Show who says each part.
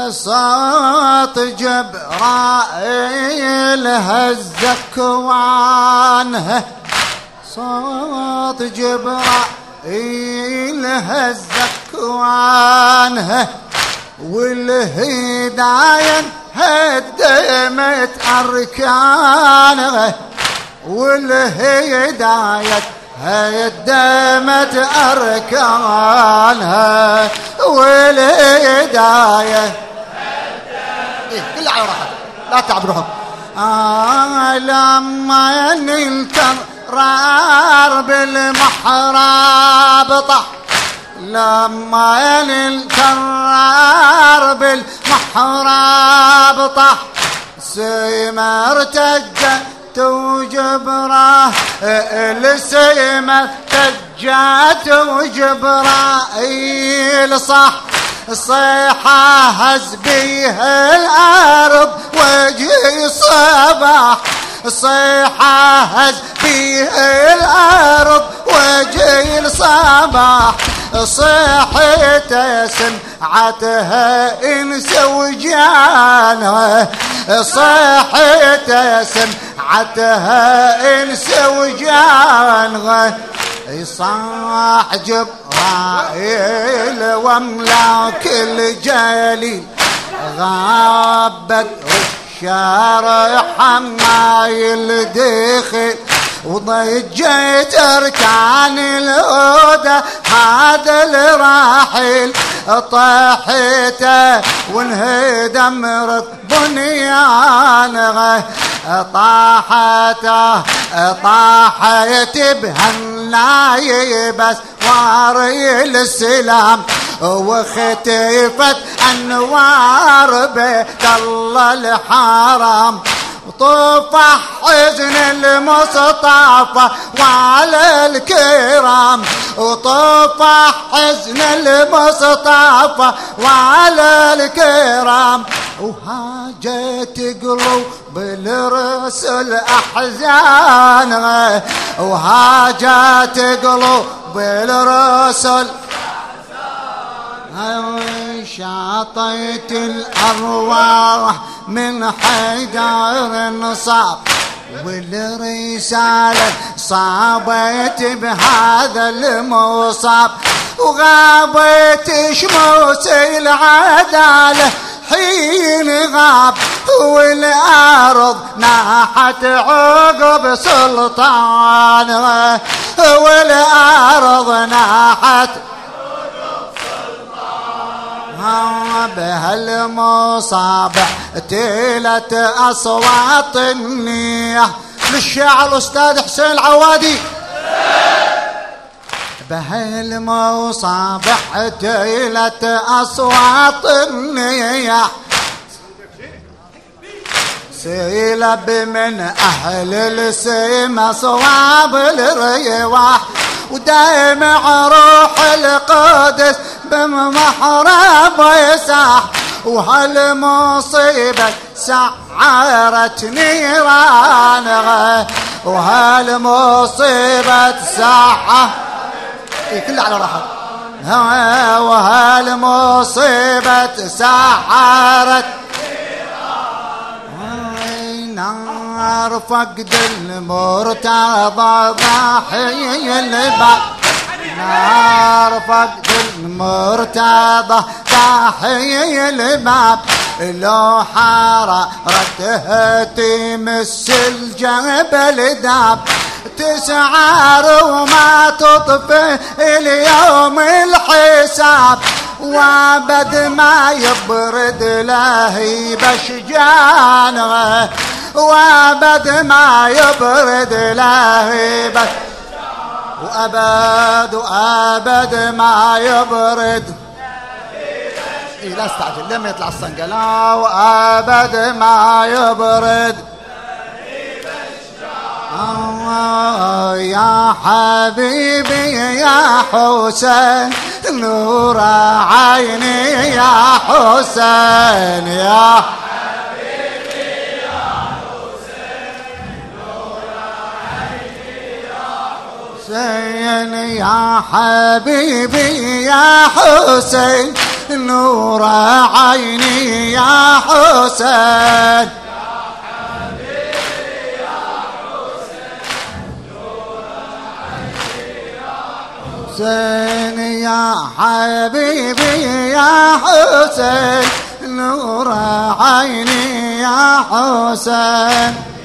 Speaker 1: صوت جبرائيل هزك وعنه، صوت جبرائيل هزك وعنه، والهداية هدمت أركانه، والهداية هدمت أركانها، والهداية كل على راحتك لا تعب روحك. لما نلترار بالمحراب طح، لما نلترار بالمحراب طح، سيما ارتجت وجبراه السيما تجات وجبرائيل صح، صيحة هز بيها الأرض وجه صباح، صيحة هز بيها الأرض وجه الصباح، صيحته سمعتها إنس وجانها، صيحته سمعتها إنس وجانها، صاح جبرائيل واملاك الجليل، غابت الشارع ما يلدخل، وضجيت أركان الهدى هذا الراحل، طاحته وانهدم بنيانه، طاحت بهالنايب أسوار السلام، واختفت أنوار بيت الله الحرام، طفح حزن المصطفى وعلى الكرام، وطفح حزن المصطفى وعلى الكرام، وهاجت قلوب بالرسل أحزان، وهاجت قلوب بالرسل شاطيت الأرواح من حيدر صعب، والرسالة صابت بهذا المصاب، وغابت شموس العدالة حين غاب، والأرض ناحت عقب سلطانه، والأرض ناحت بهالمصابح تيلت أصوات النية. للشاعر الأستاذ حسين العوادي. بهالمصابح تيلت أصوات النية، سيلب من أهل السيما صواب الريواح، ودايم روح القدس بمحراب يساح، وهالمصيبة سعرت نيران، وهالمصيبة سعرت كل على راحة، وهالمصيبة سعرت نار فقد المرتضى ضاحي الباب، نار فقد المرتضى ضاحي الباب، لو حرارتها تمس الجبل داب، تسعر وما تطفي اليوم الحساب، وابد ما يبرد لهيب اشجانه، وابد ما يبرد لهيب، وابد ما يبرد. لا استعجل لما يطلع الصنقلا، وابد ما يبرد. يا حبيبي يا حسين نور عيني يا حسين، يا حبيبي يا حسين نور عيني يا حسين، يا حبيبي يا حسين نور عيني يا حسين حسين يا حبيبي يا حسين نور عيني يا حسين